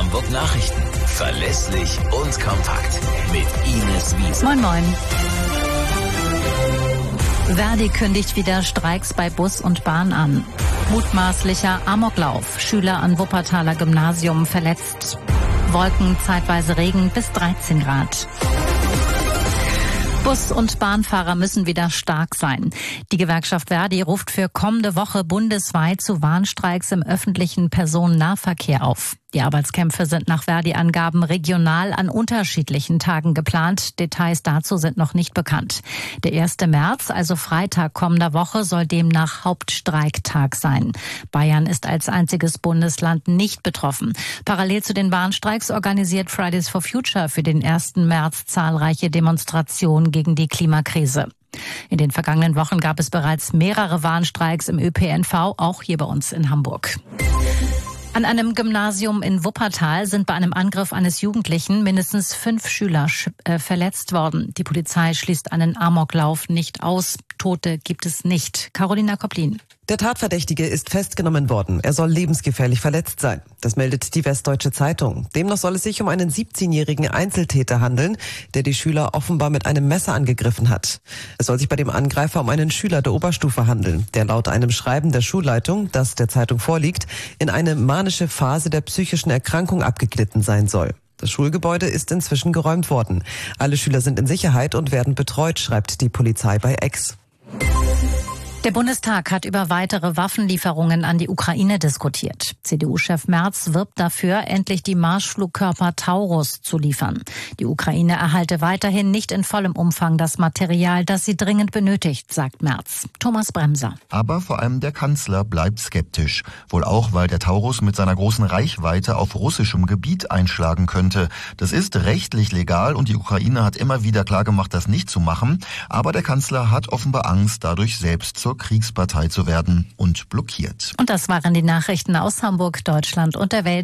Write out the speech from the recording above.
Hamburg Nachrichten. Verlässlich und kompakt. Mit Ines Wiese. Moin Moin. Verdi kündigt wieder Streiks bei Bus und Bahn an. Mutmaßlicher Amoklauf. Schüler an Wuppertaler Gymnasium verletzt. Wolken, zeitweise Regen bis 13 Grad. Bus- und Bahnfahrer müssen wieder stark sein. Die Gewerkschaft Verdi ruft für kommende Woche bundesweit zu Warnstreiks im öffentlichen Personennahverkehr auf. Die Arbeitskämpfe sind nach Verdi-Angaben regional an unterschiedlichen Tagen geplant. Details dazu sind noch nicht bekannt. Der 1. März, also Freitag kommender Woche, soll demnach Hauptstreiktag sein. Bayern ist als einziges Bundesland nicht betroffen. Parallel zu den Warnstreiks organisiert Fridays for Future für den 1. März zahlreiche Demonstrationen gegen die Klimakrise. In den vergangenen Wochen gab es bereits mehrere Warnstreiks im ÖPNV, auch hier bei uns in Hamburg. An einem Gymnasium in Wuppertal sind bei einem Angriff eines Jugendlichen mindestens 5 Schüler verletzt worden. Die Polizei schließt einen Amoklauf nicht aus. Tote gibt es nicht. Carolina Kopplin. Der Tatverdächtige ist festgenommen worden. Er soll lebensgefährlich verletzt sein. Das meldet die Westdeutsche Zeitung. Demnach soll es sich um einen 17-jährigen Einzeltäter handeln, der die Schüler offenbar mit einem Messer angegriffen hat. Es soll sich bei dem Angreifer um einen Schüler der Oberstufe handeln, der laut einem Schreiben der Schulleitung, das der Zeitung vorliegt, in eine manische Phase der psychischen Erkrankung abgeglitten sein soll. Das Schulgebäude ist inzwischen geräumt worden. Alle Schüler sind in Sicherheit und werden betreut, schreibt die Polizei bei X. Der Bundestag hat über weitere Waffenlieferungen an die Ukraine diskutiert. CDU-Chef Merz wirbt dafür, endlich die Marschflugkörper Taurus zu liefern. Die Ukraine erhalte weiterhin nicht in vollem Umfang das Material, das sie dringend benötigt, sagt Merz. Thomas Bremser. Aber vor allem der Kanzler bleibt skeptisch. Wohl auch, weil der Taurus mit seiner großen Reichweite auf russischem Gebiet einschlagen könnte. Das ist rechtlich legal und die Ukraine hat immer wieder klargemacht, das nicht zu machen. Aber der Kanzler hat offenbar Angst, dadurch selbst zur Kriegspartei zu werden und blockiert. Und das waren die Nachrichten aus Hamburg, Deutschland und der Welt.